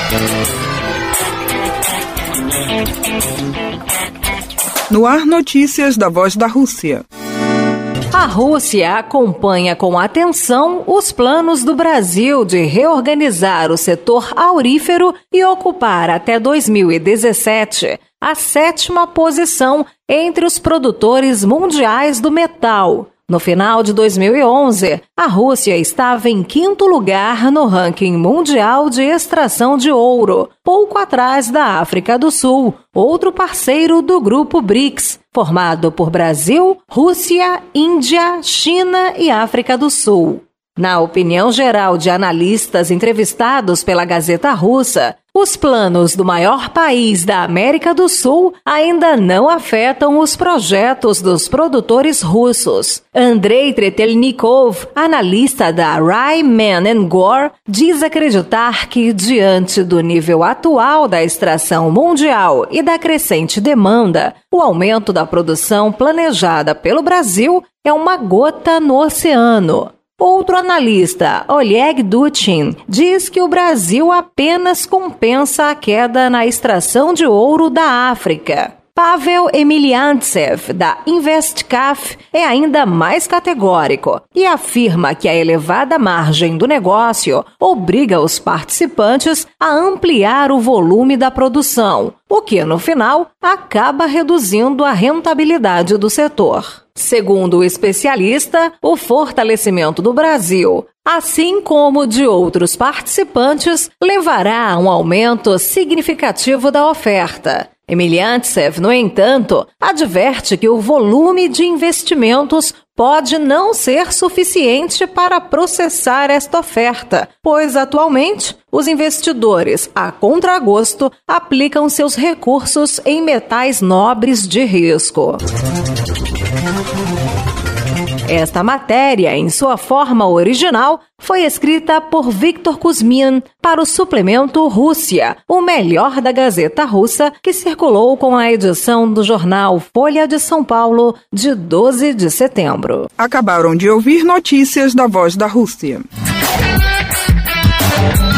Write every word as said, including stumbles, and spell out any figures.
No ar, notícias da Voz da Rússia. A Rússia acompanha com atenção os planos do Brasil de reorganizar o setor aurífero e ocupar até dois mil e dezessete a sétima posição entre os produtores mundiais do metal. No final de dois mil e onze, a Rússia estava em quinto lugar no ranking mundial de extração de ouro, pouco atrás da África do Sul, outro parceiro do grupo BRICS, formado por Brasil, Rússia, Índia, China e África do Sul. Na opinião geral de analistas entrevistados pela Gazeta Russa, os planos do maior país da América do Sul ainda não afetam os projetos dos produtores russos. Andrei Tretelnikov, analista da Rayman and Gore, diz acreditar que, diante do nível atual da extração mundial e da crescente demanda, o aumento da produção planejada pelo Brasil é uma gota no oceano. Outro analista, Oleg Duchin, diz que o Brasil apenas compensa a queda na extração de ouro da África. Pavel Emeliantsev, da InvestCaf, é ainda mais categórico e afirma que a elevada margem do negócio obriga os participantes a ampliar o volume da produção, o que, no final, acaba reduzindo a rentabilidade do setor. Segundo o especialista, o fortalecimento do Brasil, assim como de outros participantes, levará a um aumento significativo da oferta. Emeliantsev, no entanto, adverte que o volume de investimentos pode não ser suficiente para processar esta oferta, pois atualmente os investidores, a contragosto, aplicam seus recursos em metais nobres de risco. Esta matéria, em sua forma original, foi escrita por Victor Kuzmin para o suplemento Rússia, o melhor da Gazeta Russa, que circulou com a edição do jornal Folha de São Paulo, de doze de setembro. Acabaram de ouvir notícias da Voz da Rússia.